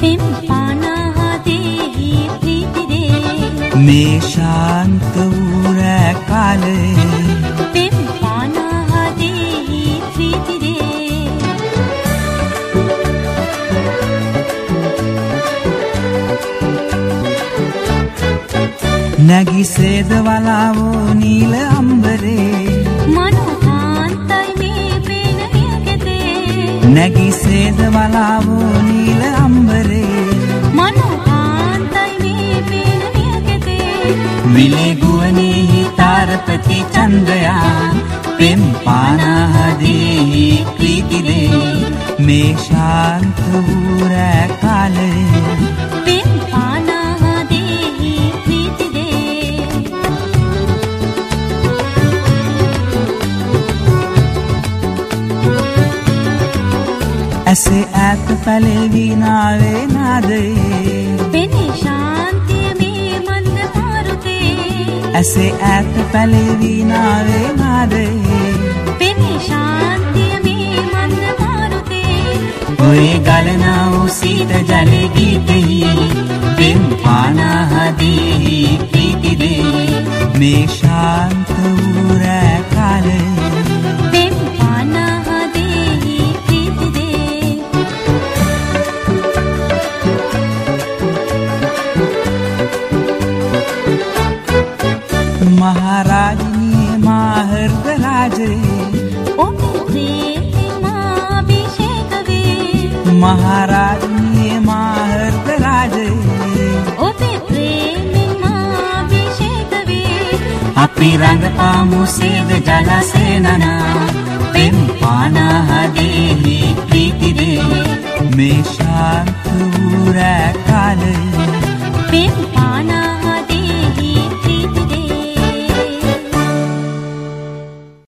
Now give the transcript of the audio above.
පෙම් පානාදෙහි ප්‍රීතිදේ මේ ශාන්ත වූ රැ කාලේ පෙම් පානාදෙහි ප්‍රීතිදේ නැගිසේද වලාවෝ නීල අම්බරේ මනෝකාන්තයි මේ පේන නියකෙතේ නැගිසේද වලාවෝ නීල අම්බරේ මනෝකාන්තයි මේ පේන නියකෙතේ විලේ ගුවනේහි තාරපති චන්ද්‍රයා පෙම් පානාදෙහි ප්‍රීතිදේ මේ ශාන්ත වූ රැ කාලේ පෙම් පානාදෙහි ප්‍රීතිදේ ඇසේ ඈත පැලෙවි නාවේ නාදයේ පෙනේ ශාන්තිය මේ මන්ද මාරුතේ ඇසේ ඈත පැලෙවි නාවේ නාදයේ පෙනේ ශාන්තිය මේ මන්ද මාරුතේ ඔය ගලනා වූ සීත ජල ගීතෙහි පෙම් පානාදෙහි ප්‍රීතිදේ මේ ශාන්ත වූ රැ කාලේ පෙම් පානාදෙහි ප්‍රීතිදේ මහරාජිනී මා හෘද රාජේ ඔබේ ප්‍රේමෙන් මා අභිෂේක වේ මහරාජිනී මා හෘද රාජේ ඔබේ ප්‍රේමෙන් මා අභිෂේක වේ අපි රඟපාමු සේද ජලසේනනා පෙම් පානාදෙහි ප්‍රීතිදේ මේ ශාන්ත වූ රැ කාලේ පෙම් පානා